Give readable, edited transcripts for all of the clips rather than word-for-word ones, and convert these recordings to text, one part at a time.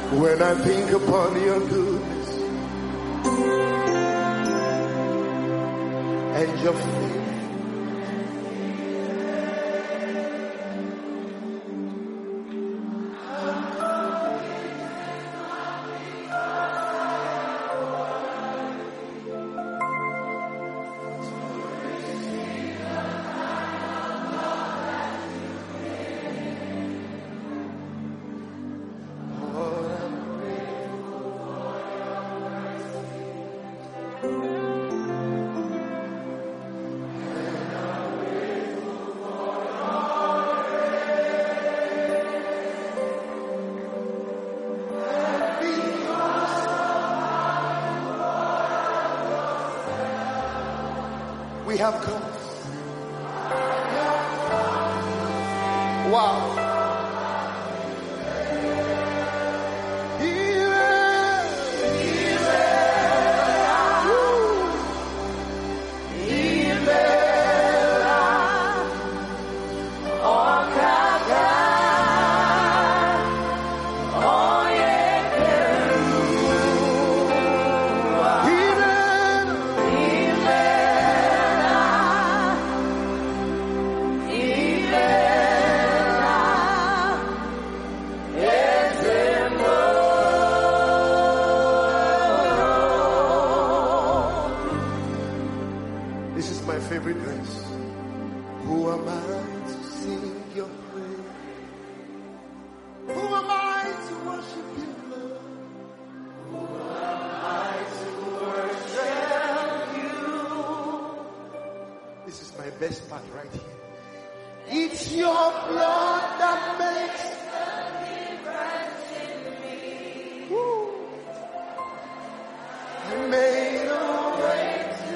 When I think upon your goodness and your faith, we have come. Wow. This is my favorite verse. Who am I to sing your praise? Who am I to worship you, Lord? Who am I to worship you? This is my best part right here. It's your blood that makes the difference in me. Woo. You made a way.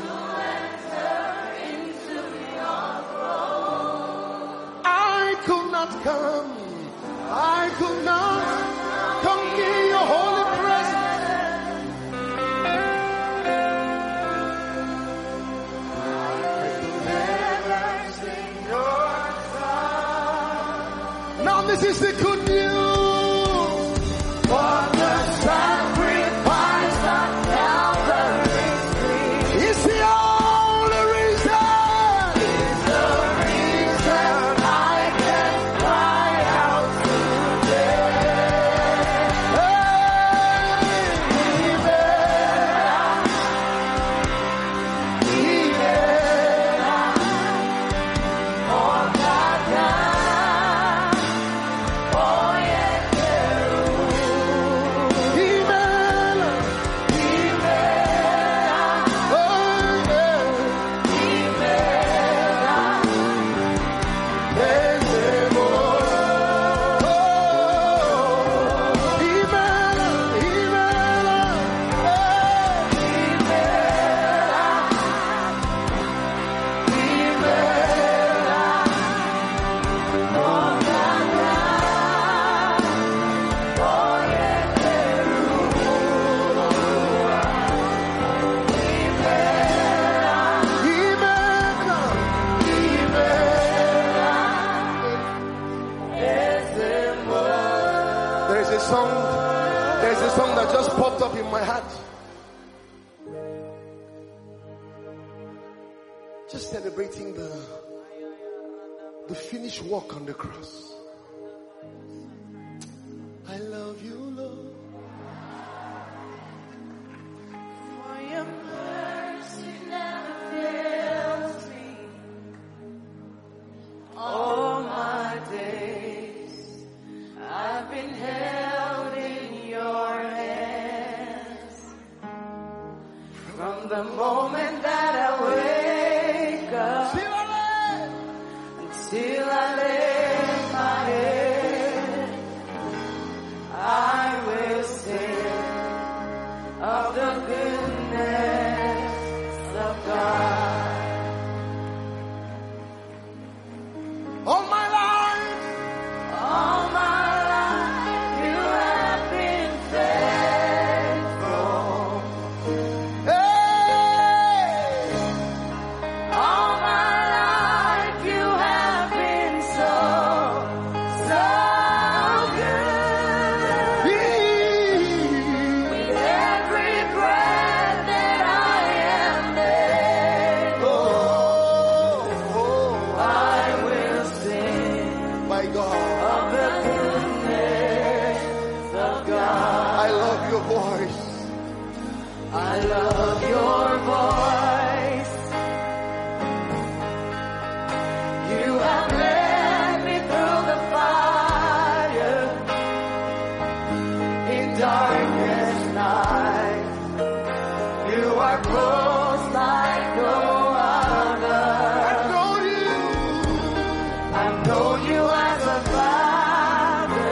Come, I could not come near your holy presence. I could never sing your song. Now this is the good news. For the sacrifice of Calvary is the only reason. Is the reason I can cry out today. There's a song that just popped up in my heart. Just celebrating the finished work on the cross. I love you, Lord. For your mercy never fails me. All my days I've been held in your hands. From the moment that I wake up until I lay my head, I will sing of the goodness of God. All my life, you have been faithful. hey, the goodness of God. I love your voice. I love your voice. You have led me through the fire in darkest night. You are close like no other. I've known you. I've known you as a father.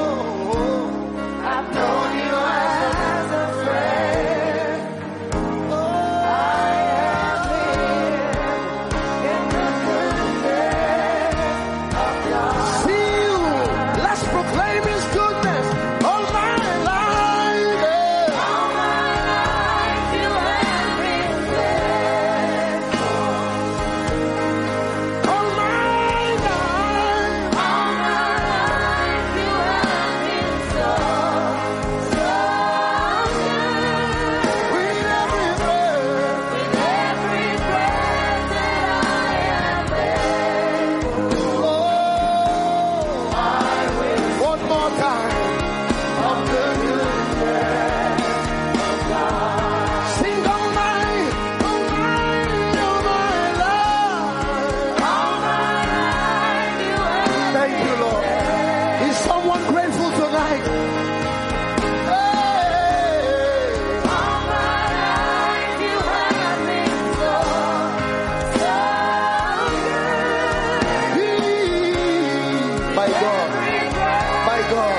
I've known you as a friend. I have lived in the goodness of God. See you. Let's proclaim his goodness all my life. Yeah. All my life you have been faithful. All my life. All my life you have been so good. With every breath. With every breath that I am able, Oh, one more time. of the goodness of God. Sing all my life. All my life you have Thank you, Lord. Is someone grateful tonight? Hey. all my life you have been so good. My God, Every breath my God.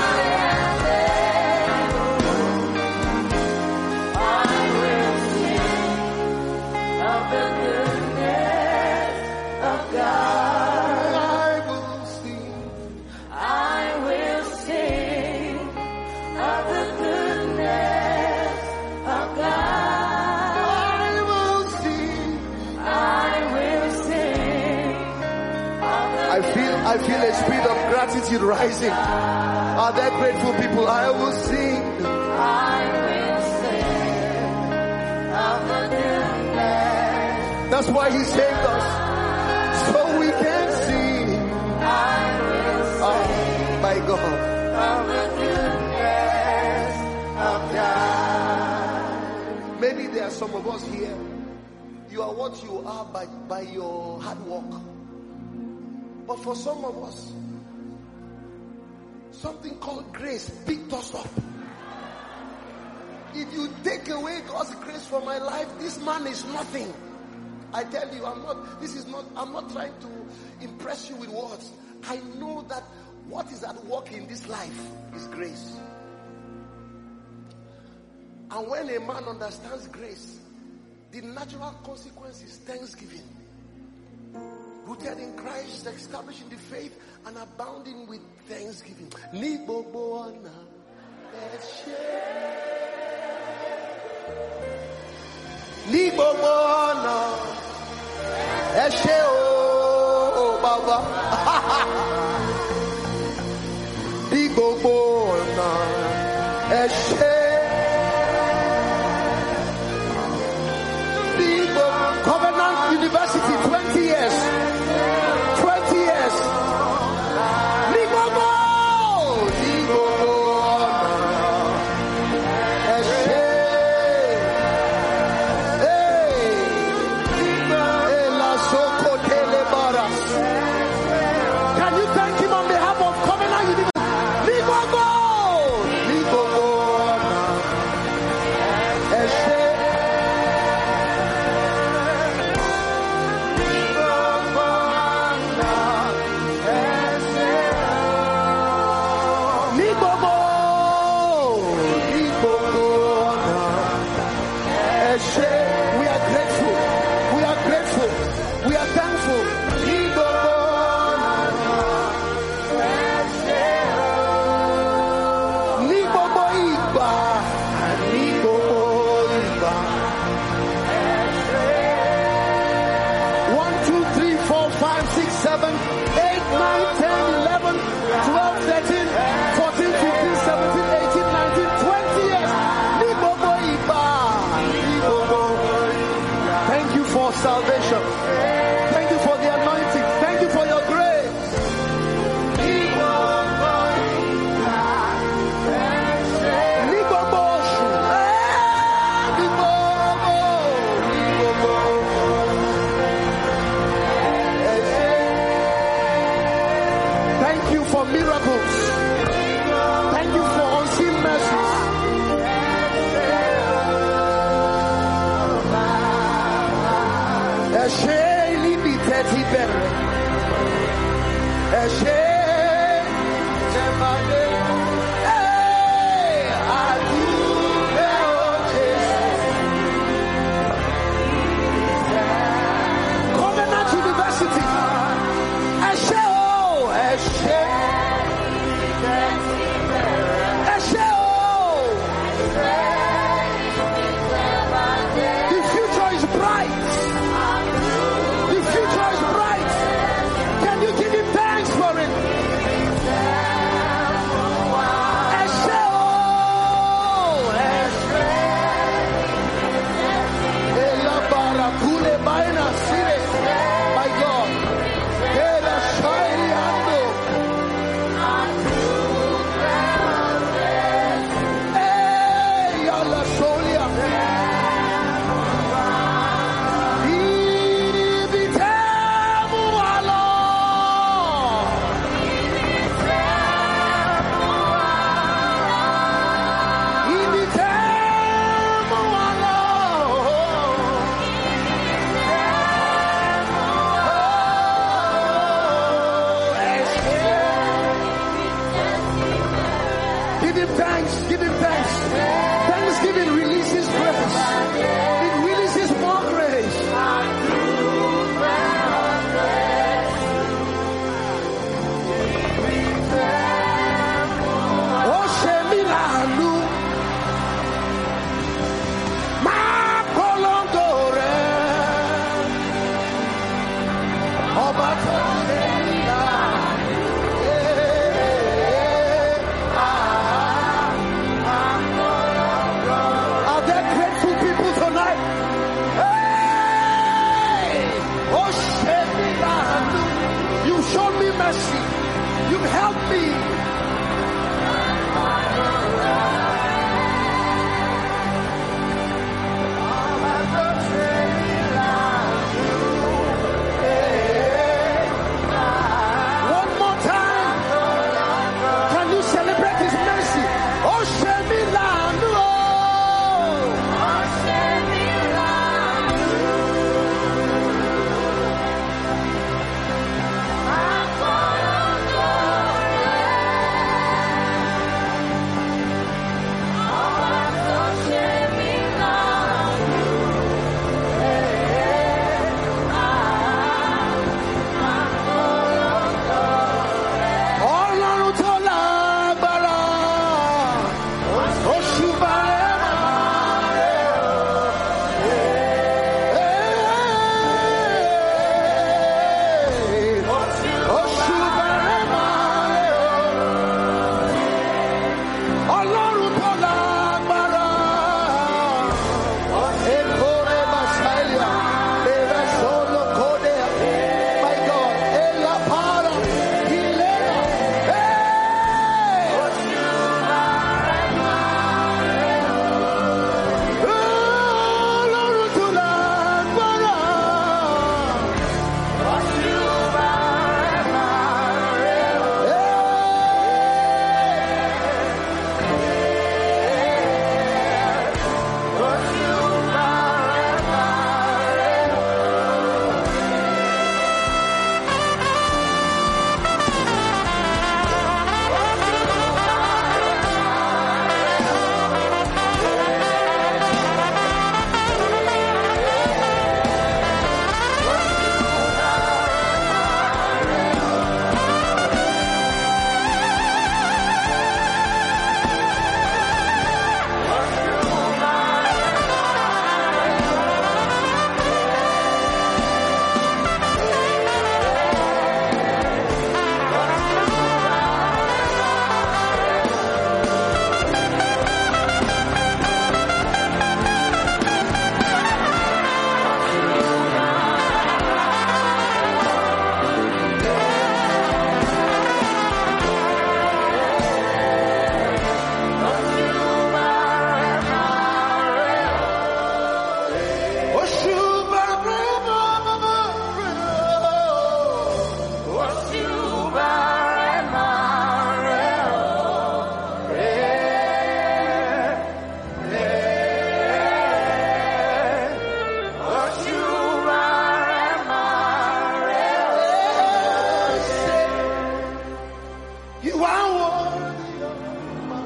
of the goodness of God. I will sing. I will sing of the goodness of God. I will sing. I will sing of the I feel a spirit of gratitude rising. Are there grateful people? I will sing. I will sing of the goodness. That's why he saved us. So we can sing. I will sing My God. of the goodness of God. Maybe there are some of us here. You are what you are by your hard work. But for some of us, something called grace picked us up. If you take away God's grace from my life, this man is nothing. I tell you, I'm not trying to impress you with words. I know that what is at work in this life is grace. And when a man understands grace, the natural consequence is thanksgiving. Rooted in Christ, established in the faith, and abounding with thanksgiving. Ní gbogbo ọ̀nà ẹ ṣé. Ní gbogbo ọ̀nà ẹ ṣé o Baba. Ní gbogbo ọ̀nà ẹ ṣé. Covenant University, 20 years. 20 years. Ligogo! Ligogo! Eshe! Hey! Ela soko telebaras. Can you thank him on behalf of Covenant University? Ligogo! Ligogo! Are there grateful people tonight? worthy of my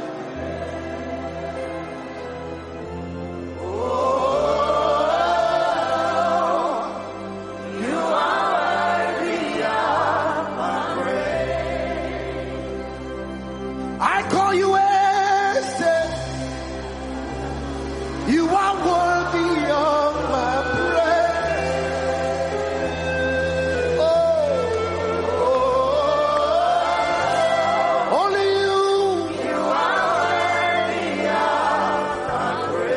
I call you Esther. You are worthy of my praise. Only you. You are worthy of my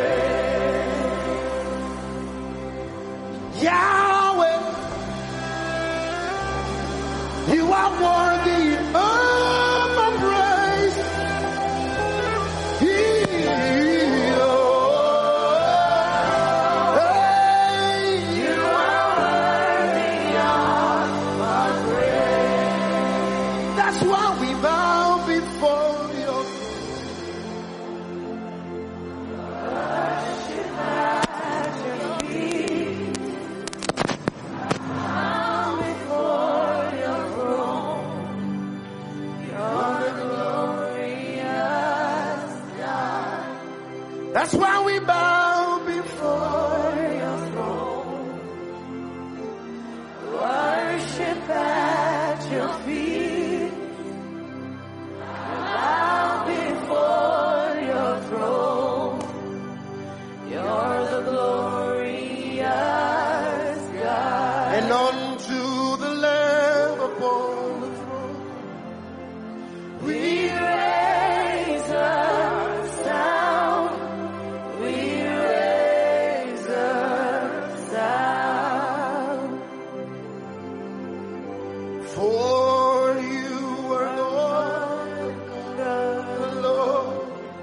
praise. Yahweh, you are worthy of my praise. That's why we bow before you. Worship at your feet. Bow before your throne. You're the glorious God. That's why we bow before your throne. Worship at your feet. And unto the Lamb upon the throne, we raise a sound, we raise a sound. For you are Lord, the Lord.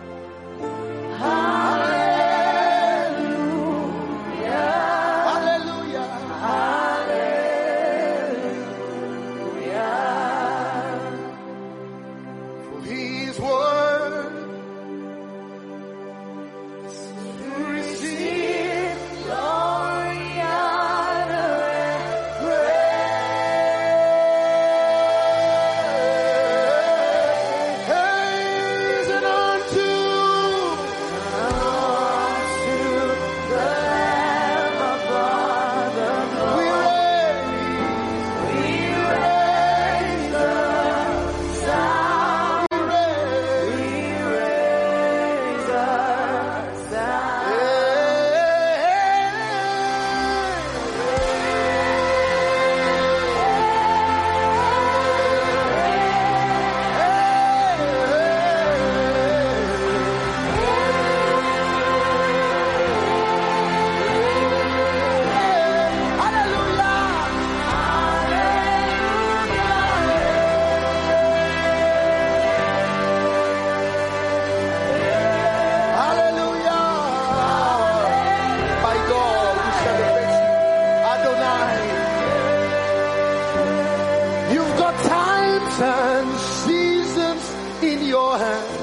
And seasons in your hand.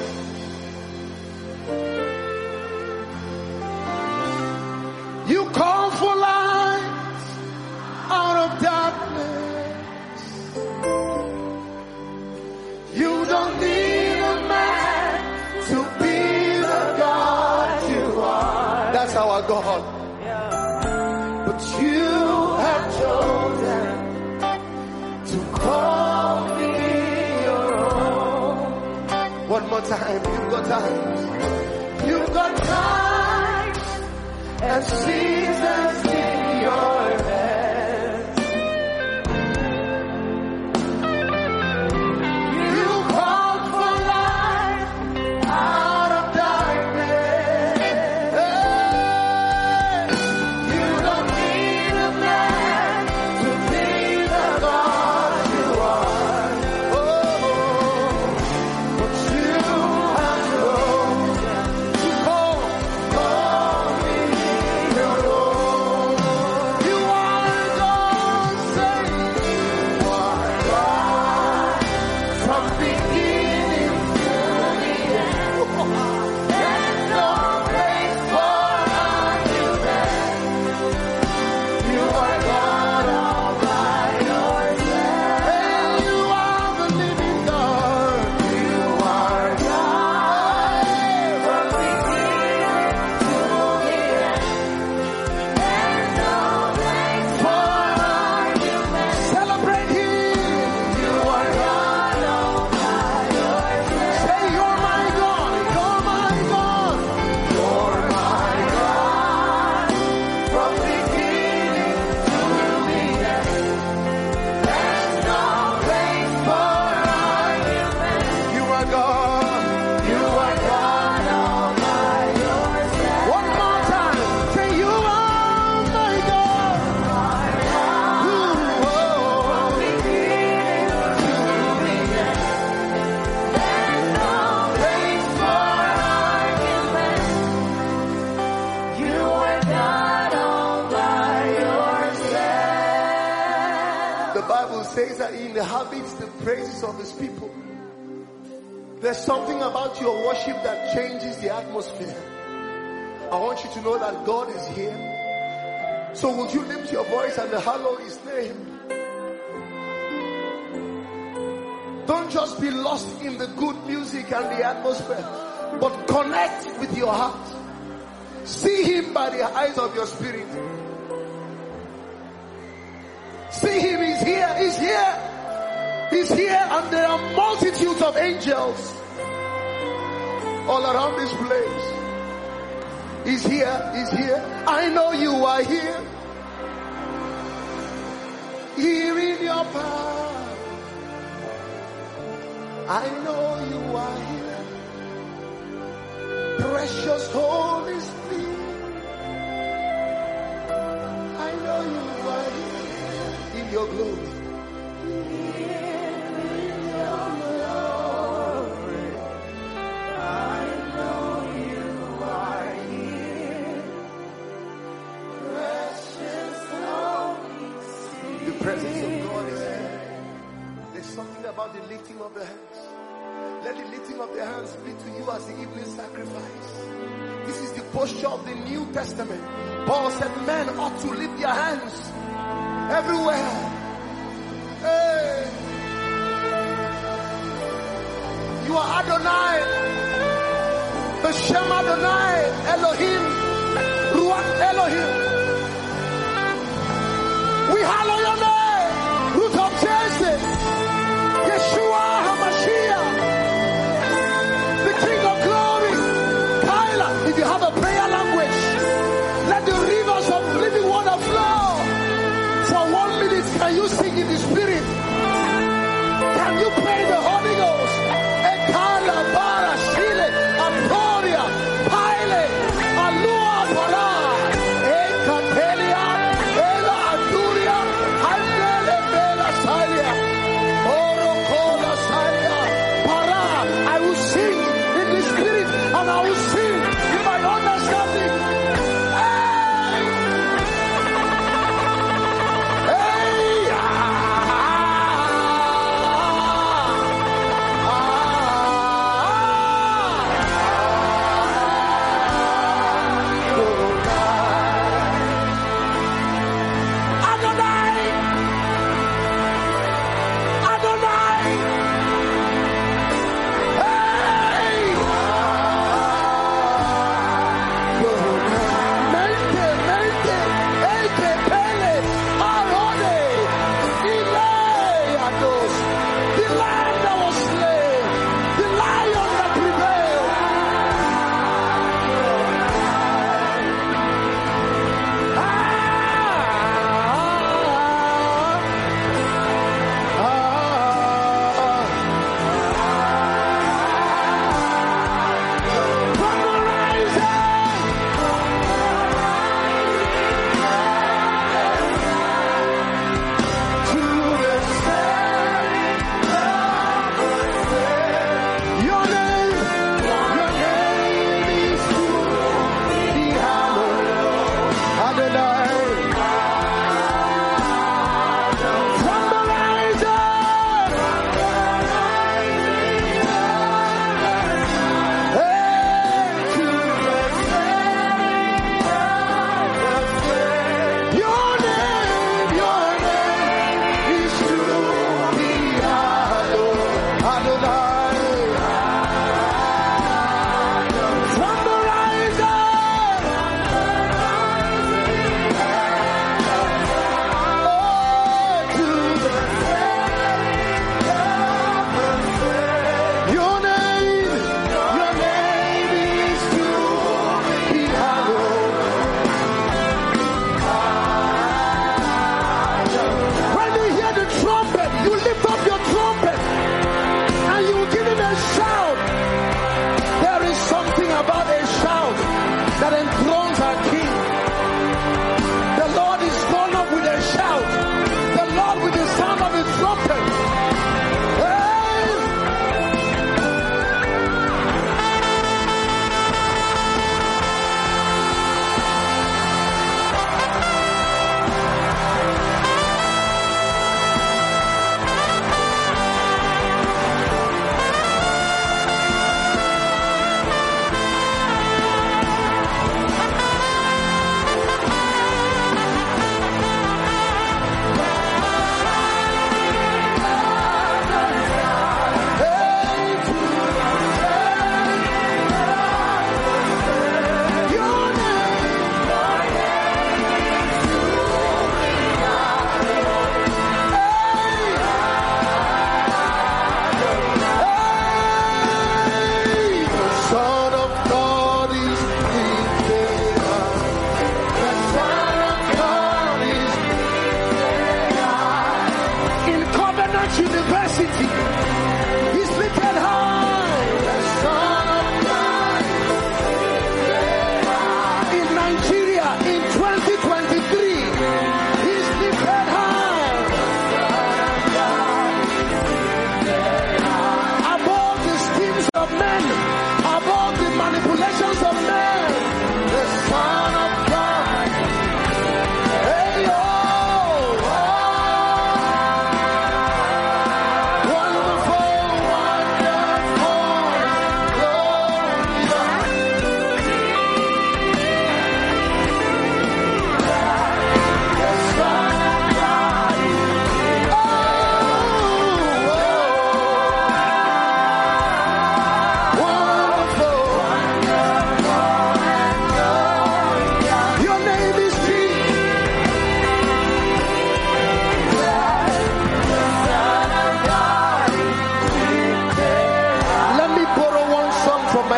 You call for light out of darkness. You don't need a man to be the God you are. That's our God. But you have chosen to call me. One more time, you've got time. You've got time and seasons in your hands. You called for light out of darkness. You don't need a man to be the God you are. God. You are God all by yourself. One more time. Say, you are my God. Ooh, oh. Beginning to the end. There's no place for argument. You are God all by yourself. The Bible says that he inhabits the praises of his people. There's something about your worship that changes the atmosphere. I want you to know that God is here. So would you lift your voice and hallow his name? Don't just be lost in the good music and the atmosphere, but connect with your heart. See him by the eyes of your spirit. See him, he's here, he's here. He's here, and there are multitudes of angels all around this place. He's here, he's here. I know you are here. Here in your power. I know you are here. Precious Holy Spirit. I know you are here in your glory. The presence of God is here. There's something about the lifting of the hands. Let the lifting of the hands be to you as the evening sacrifice. This is the posture of the New Testament. Paul said men ought to lift their hands everywhere. Hey. You are Adonai, Beshem Adonai, Elohim, Ruach Elohim. We hallow your name, Root of Jesse, Yeshua HaMashiach, the King of Glory. Kyla, if you have a prayer language, let the rivers of living water flow. For 1 minute, can you sing in the Spirit? Can you pray the Holy Ghost? Ekala, Bara, Shile, Antoria, Pile, Alua, Bara, Ekatelia, Ela, Anturia,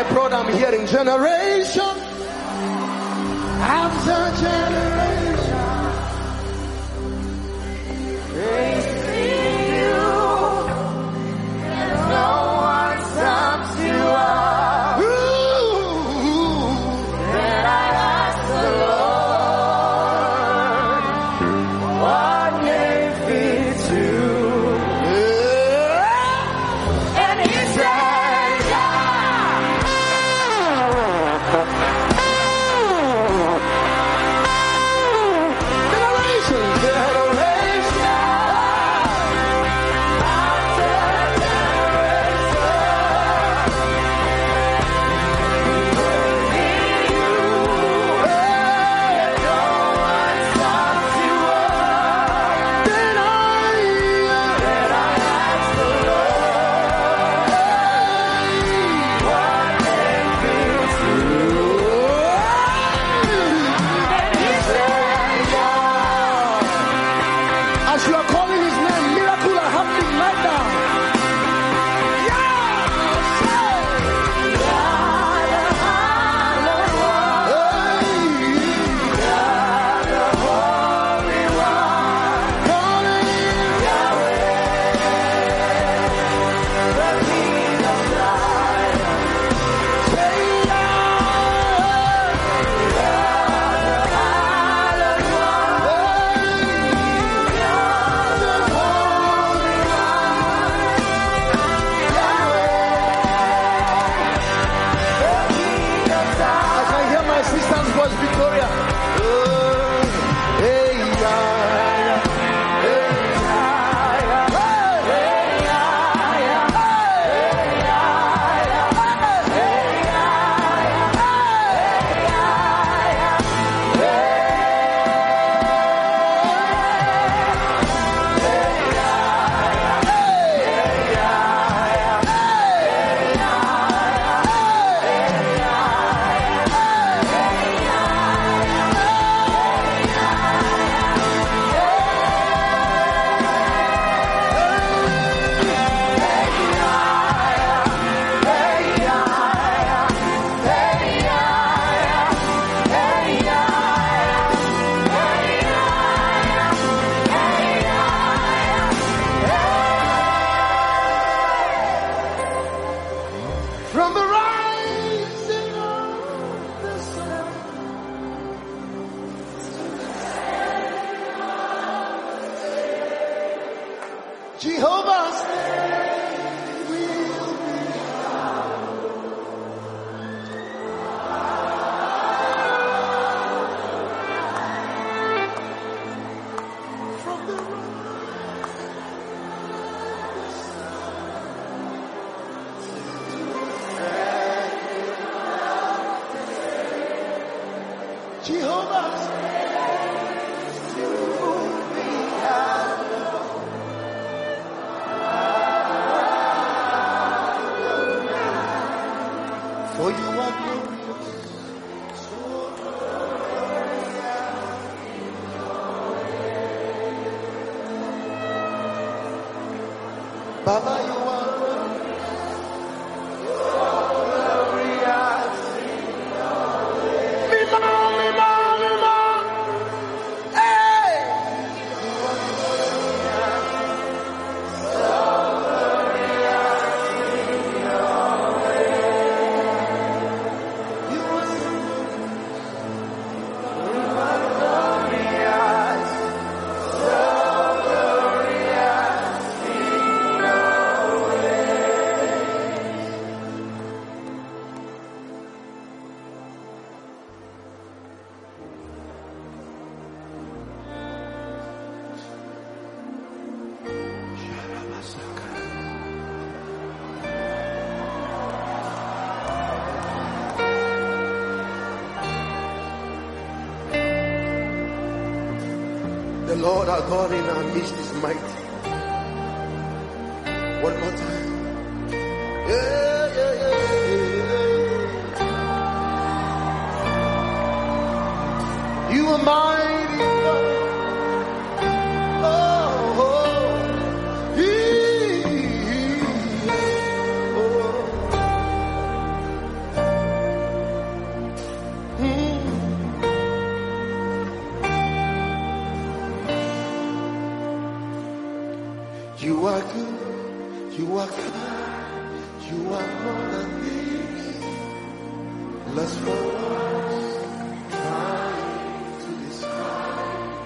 my brother, I'm hearing generation after generation praising you, and no one stops you up. Then I ask the Lord, what name fits you? And he said, as you are calling his name, miracles are happening right now. Victoria. From the rising of the sun Jehovah's name will be from the Jehovah's name will be hallowed. For you are glorious, so glorious. Baba, you are glorious. The Lord our God in our midst is mighty. One more time. Yeah, yeah, yeah, yeah. You are mighty God. Oh, oh. Let's voice crying to the sky.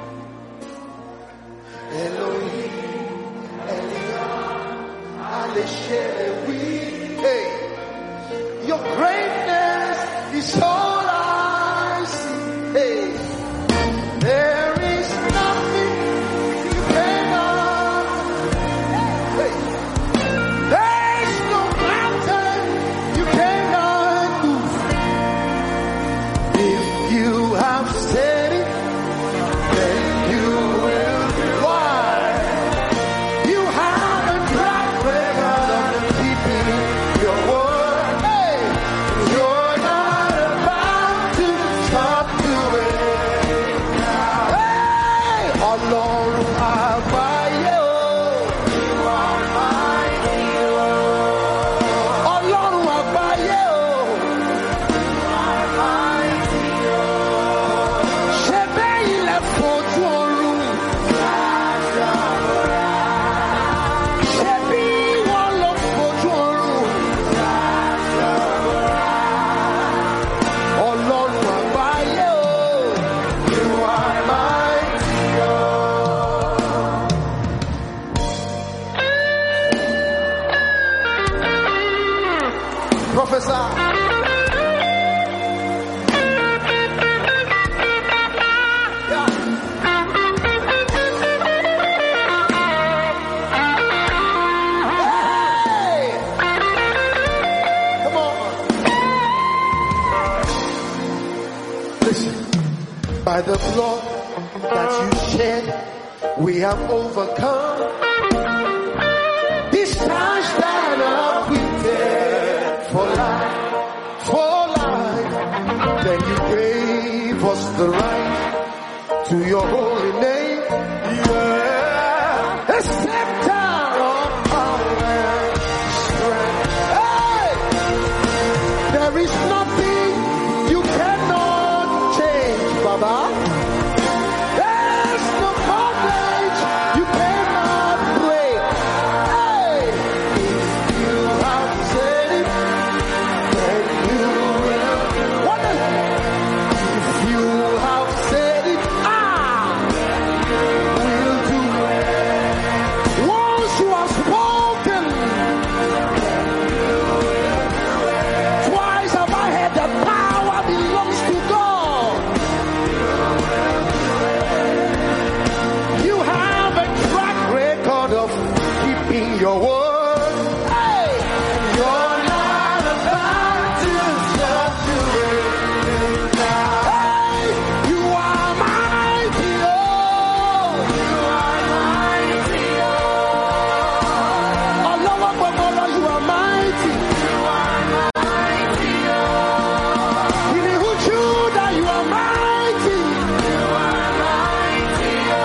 Elohim, Elion, Aleshewi. Hey, your greatness is all I see. Hey, there is nothing you cannot. Hey, there's no mountain you cannot move. If you have said it, then you will do. Why? You have a track record of keeping your word. Hey, you're not about to stop doing it. Hey, Ọlọ́run àgbáyé o, you are mighty o. Ọlọ́run àgbáyé o, ṣe bẹ́yìn lẹ fojú ọ̀run. Ṣé bí wọ́n lọ fojú ọ̀run? Ọlọ́run àgbáyé o, you are mighty o. Professor. Yeah. Hey! Come on. Listen. By the blood that you shed, we have overcome. This touch that acquitted for life, for life. Then you gave us the right to your holy name. Yeah. A scepter of power and strength. Hey! There is nothing you cannot change, Baba. There's no coverage you cannot break. Hey! If you have said it, then you will. What is it? If you have said it, we'll do it. Once you have spoken, twice have I heard the power belongs to God. You have a track record of keeping your word. Hey, you're not about to stop doing it now. Hey, you are mighty, oh. You are mighty, oh. Ọlọ́wọ́ gbọgbọrọ, you are mighty. You are mighty, oh. Ìrìhù Júdà, you are mighty. You are mighty, oh.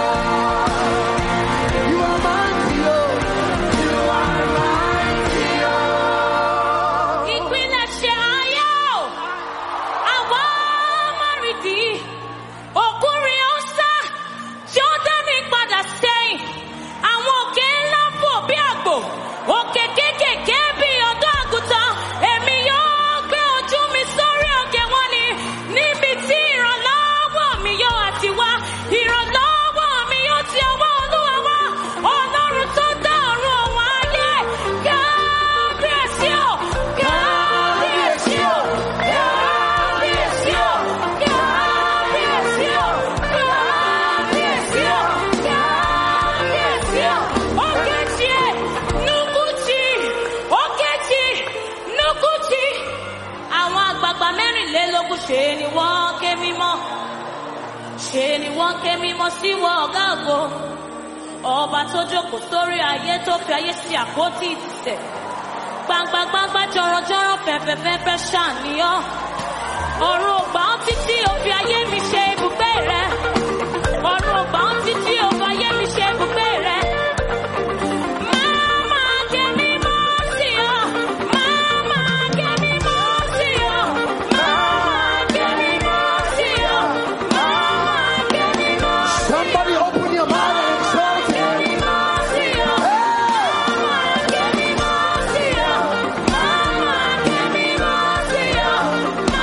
You are mighty, oh. You are mighty, oh. Ìpilẹ̀ṣẹ̀ ayé o, àwa márìdí, òkúrin ọ̀sà, Jọ́dánì padà sẹ́yìn, àwọn òkè ńlá fò bí àgbò, òkè kéékèèké bí ọ̀dọ́ àgùntàn, èmi yóò gbé ojú mi sórí òkè wọn ni, níbi tí ìrànlọ́wọ́ mi yóò àti wá, ìrànlọ́wọ́ mi yóò ti ọwọ́ Olúwa wá, Ọlọ́run tó dá ọ̀run òun ayé, kábíyèsí o, kábíyèsí o, kábíyèsí o, kábíyèsí o, kábíyèsí o, kábíyèsí o, Okechi, Nukuchi, Okechi, Nukuchi. Àwọn àgbààgbà mẹ́rìnlélógún ṣe ni wọ́n ké mímọ́, ṣe ni wọ́n ké mímọ́ sí wọ ọ̀gá ògo. Ọba tó jókòó sórí ayé tó fi ayé sí àpótí ìtìsẹ̀. Gbangba gbangba jọrọjọrọ fẹ̀fẹ̀fẹ̀fẹ̀ ṣàníyàn. Ọ̀run ò gbà ọ́ títí ó fi ayé mi ṣe ibùgbé rẹ̀. Ọ̀run ò gbà ọ́ títí ó fi ayé mi ṣe ibùgbé rẹ̀. Máma ké mímọ́ sí ọ. Máma ké mímọ́ sí ọ. Máma ké mímọ́ sí ọ. Máma ké mímọ́ sí ọ. Somebody open your mouth and exalt him. Máma ké mímọ́ sí ọ. Máma ké mímọ́ sí ọ. Máma ké mímọ́ sí ọ.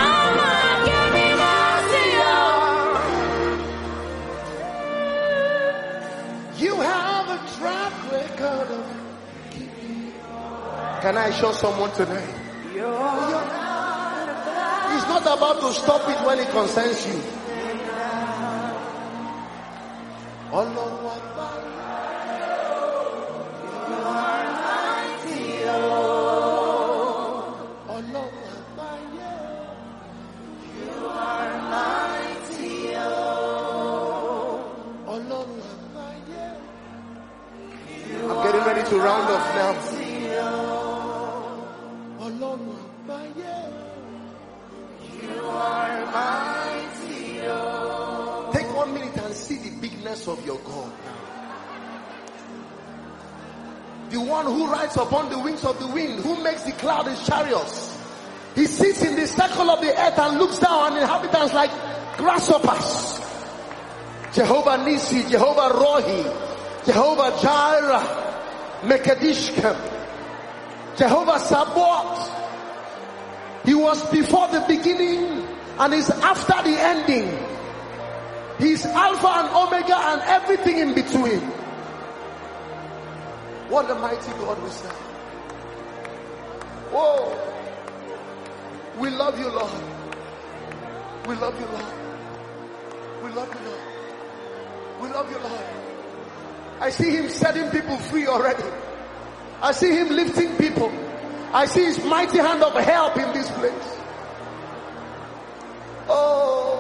Can I show someone tonight? It's not about to stop it when it concerns you. I'm getting ready to round off now. Take 1 minute and see the bigness of your God. The one who rides upon the wings of the wind, who makes the cloud his chariots. He sits in the circle of the earth and looks down on inhabitants like grasshoppers. Jehovah Nisi, Jehovah Rohi, Jehovah Jireh, Mekadishkem, Jehovah Sabaoth. He was before the beginning and is after the ending. He's Alpha and Omega and everything in between. What a mighty God we serve. Whoa. We love you, Lord. We love you, Lord. We love you, Lord. We love you, Lord. I see him setting people free already. I see him lifting people. I see his mighty hand of help in this place. Oh.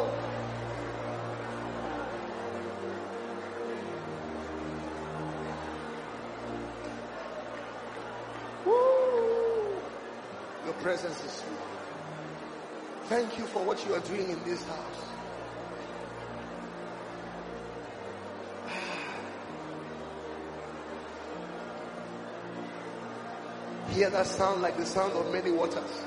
Woo. Your presence is sweet. Thank you for what you are doing in this house. Hear that sound like the sound of many waters.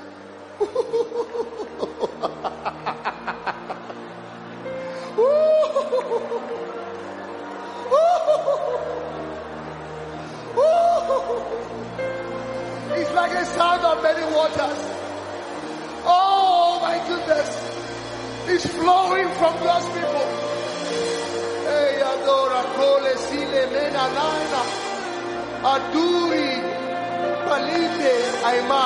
It's like a sound of many waters. Oh my goodness. It's flowing from God's people. Hey, adora, cole, sile, mena, lana, aduri. Palite Aima.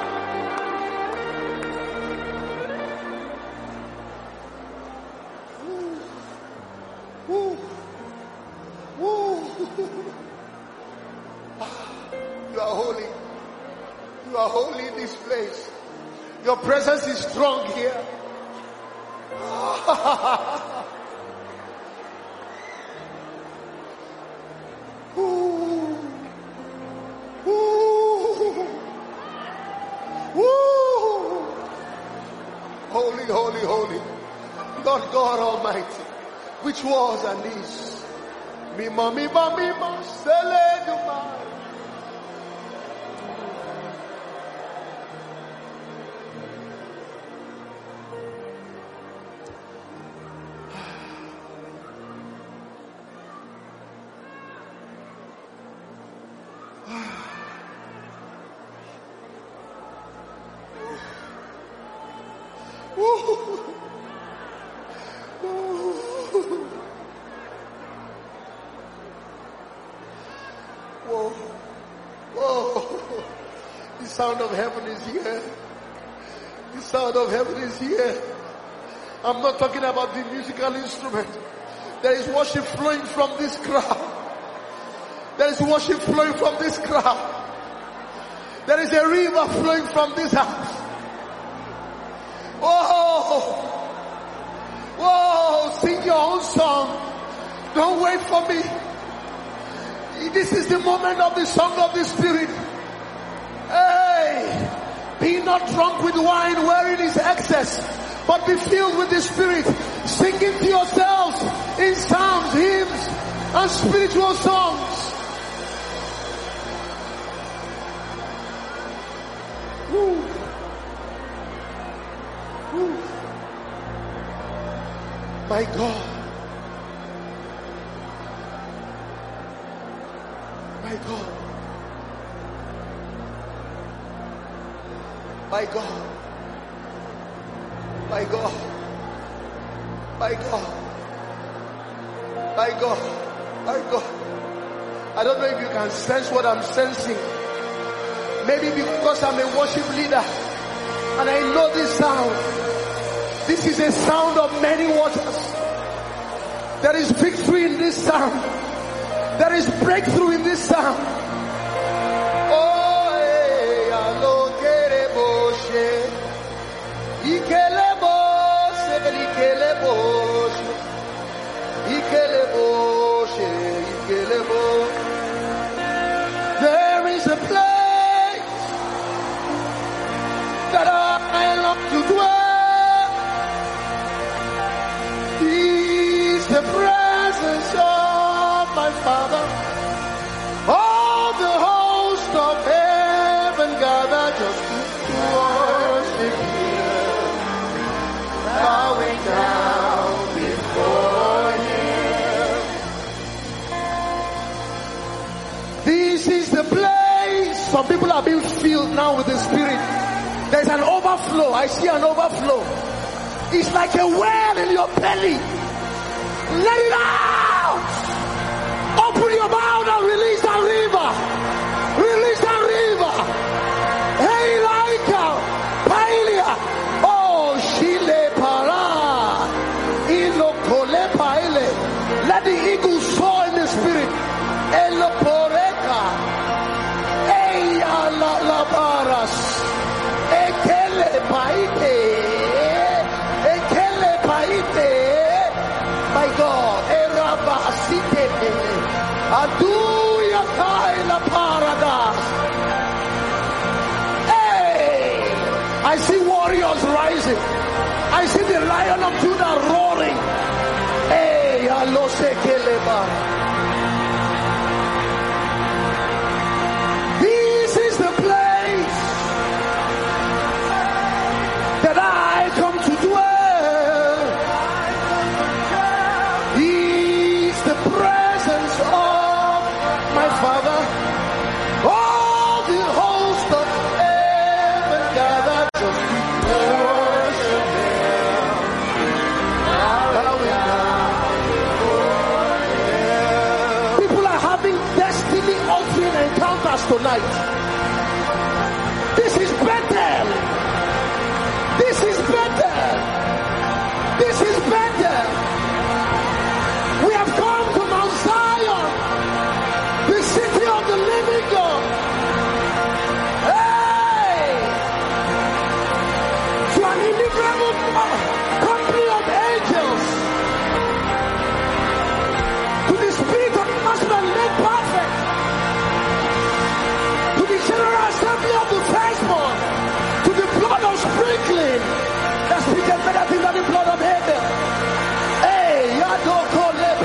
You are holy. You are holy in this place. Your presence is strong here. Holy, holy, holy. Lord God Almighty, which was and is. Mima, mima, mima, sele duma. Whoa, whoa, the sound of heaven is here. The sound of heaven is here. I'm not talking about the musical instrument. There is worship flowing from this crowd. There is worship flowing from this crowd. There is a river flowing from this house. Whoa, whoa, sing your own song. Don't wait for me. This is the moment of the song of the Spirit. Hey, be not drunk with wine wherein is excess, but be filled with the Spirit, singing to yourselves in psalms, hymns, and spiritual songs. Woo. Woo. My God. My God. My God. My God. My God. My God. My God. I don't know if you can sense what I'm sensing. Maybe because I'm a worship leader and I know this sound. This is a sound of many waters. There is victory in this sound. There is breakthrough in this sound. Oh, hey, alo kereboshe, ikeleboshe, ikeleboshe, ikeleboshe, ikeleboshe. There is a place that I love to dwell. Is the presence of my Father. All the host of heaven gather just to worship Him, bowing down before Him. This is the place. Some people are being filled now with the Spirit. There's an overflow. I see an overflow. It's like a well in your belly. Let it out. Open your mouth and release that river. Release that river. Hey, Laika, Pailia. Oh, Shile Para. Ilokole Paile. Let the eagle soar in the Spirit. Eloporeka. Eya la Paras. Ekele Paite. Ekele Paite. My God, Aduya Kaila Paradas. Hey, I see warriors rising. I see the Lion of Judah roaring. Hey, Alose Keleba. This is the place that I come to dwell. The presence of my Father. All the host of heaven gather just to worship Him. People are having destiny altering encounters tonight. This is better. This is better. This is better. We have come to Mount Zion, the city of the living God. Hey! To an innumerable company of angels. To the Spirit of husband made perfect. To the general assembly of the firstborn. To the blood of sprinkling. That speaketh better things than the blood of Abel. Hey, Yadoko.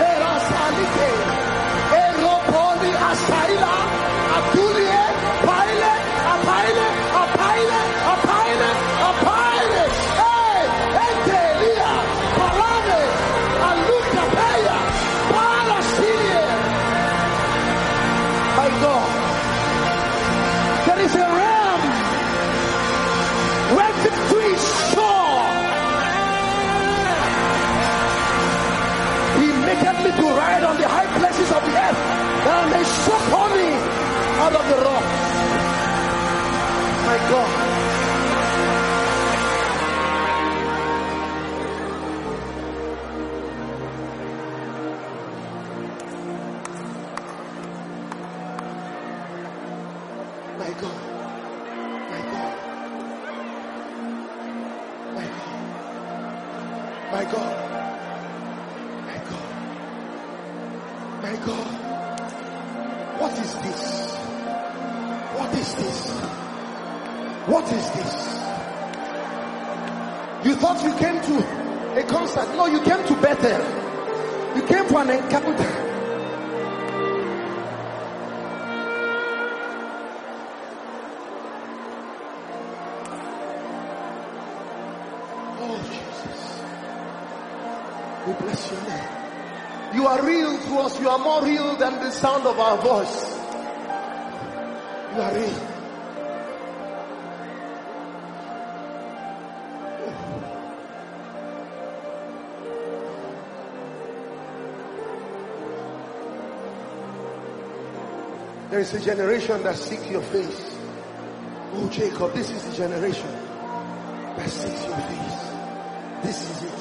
Asaila, Adulie, Paile, Apaile, Apaile, Apaile, Apaile, Hey, Entelia, Parade, Aluka Peya, Palasilie. My God, there is a realm where victory is sure. He maketh me to ride on the high places of the earth. And they shook honey out of the rock. My God. My God. My God. My God. My God. My God. My God. What is this? What is this? What is this? You thought you came to a concert. No, you came to Bethel. You came for an encounter. Oh, Jesus. We bless your name. You are real to us. You are more real than the sound of our voice. You are real. There is a generation that seek your face. Jacob, this is the generation that seeks your face. This is it.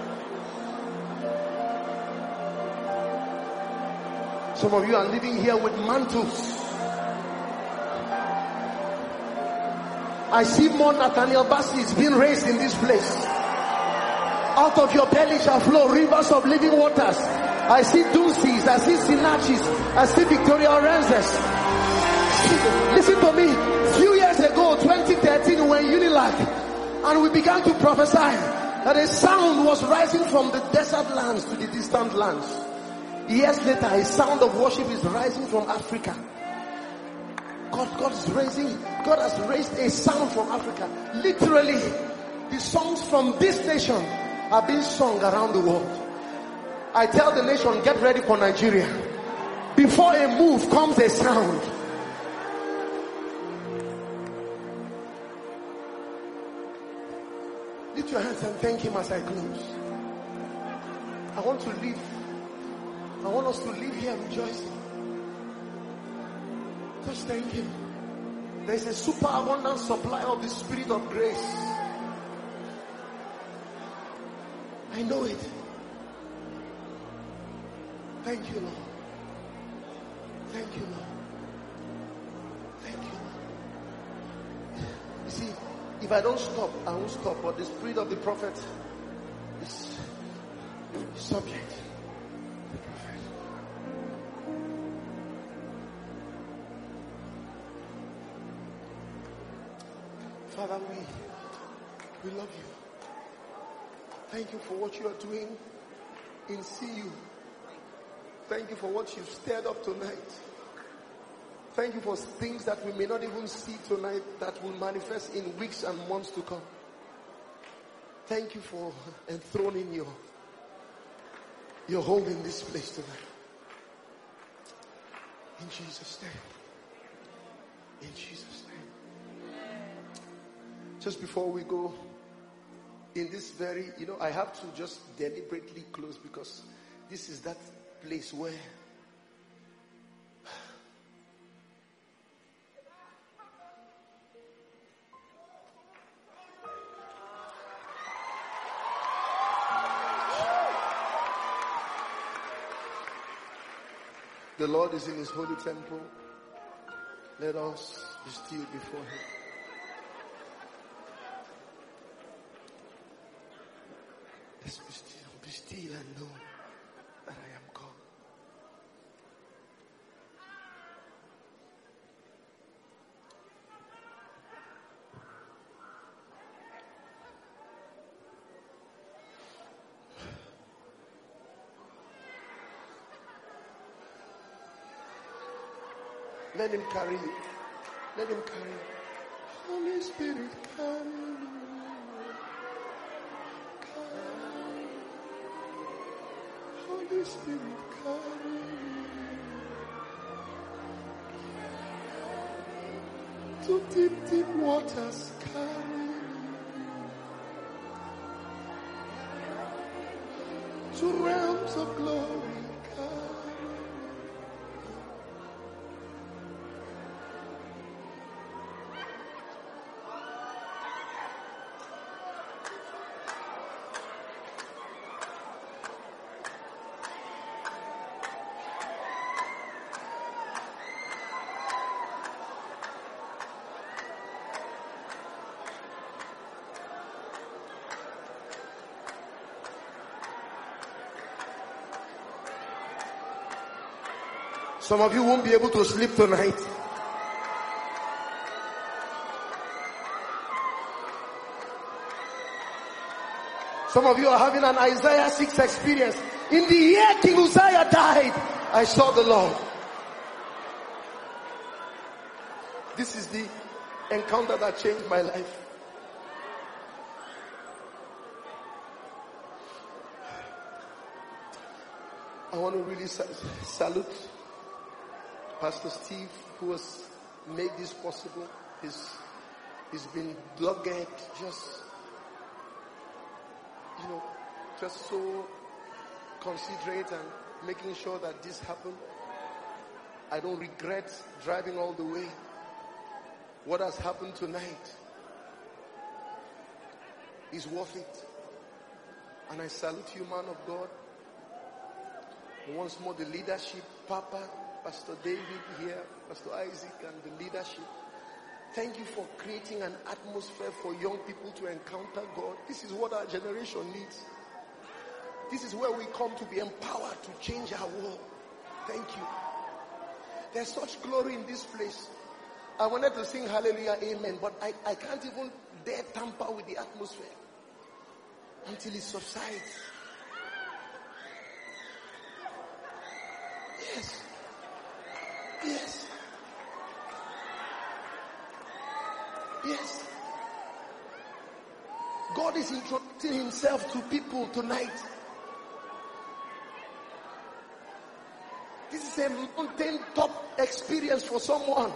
Some of you are living here with mantles. I see more Nathaniel Bassis being raised in this place. Out of your belly shall flow rivers of living waters. I see Dunsis, I see Sinachis, I see Victoria Orenzes. Listen to me. A few years ago, 2013, we were in Unilag, and we began to prophesy that a sound was rising from the desert lands to the distant lands. Years later, a sound of worship is rising from Africa. God has raised a sound from Africa. Literally, the songs from this nation are being sung around the world. I tell the nation, get ready for Nigeria. Before a move comes a sound. Lift your hands and thank him as I close. I want us to leave here rejoicing. Just thank him. There is a super abundant supply of the Spirit of grace. I know it. Thank you, Lord. Thank you, Lord. Thank you, Lord. You see, if I don't stop, I won't stop. But the spirit of the prophet is subject. The prophet. Father, we love you. Thank you for what you are doing in CU. Thank you for what you've stirred up tonight. Thank you for things that we may not even see tonight that will manifest in weeks and months to come. Thank you for enthroning your home in this place tonight. In Jesus' name. In Jesus' name. Just before we go, in this very, I have to just deliberately close because this is that place where the Lord is in his holy temple. Let us be still before him. Let's be still and know that I am God. Let him carry you. Let him carry you. Holy Spirit, carry me. Holy Spirit, carry me. To deep, deep waters, carry me. To realms of glory. Some of you won't be able to sleep tonight. Some of you are having an Isaiah 6 experience. In the year King Uzziah died, I saw the Lord. This is the encounter that changed my life. I want to really salute Pastor Steve, who has made this possible. He's been dogged, just so considerate and making sure that this happened. I don't regret driving all the way. What has happened tonight is worth it. And I salute you, man of God. Once more, the leadership, Papa, Pastor David here, Pastor Isaac, and the leadership. Thank you for creating an atmosphere for young people to encounter God. This is what our generation needs. This is where we come to be empowered to change our world. Thank you. There's such glory in this place. I wanted to sing hallelujah, amen, but I can't even dare tamper with the atmosphere until it subsides. Yes. Yes. Yes. God is introducing himself to people tonight. This is a mountain top experience for someone.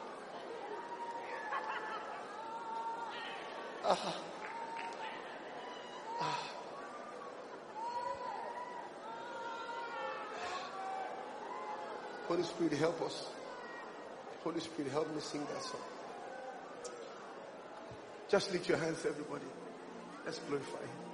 Holy Spirit, help us. Holy Spirit, help me sing that song. Just lift your hands, everybody. Let's glorify him.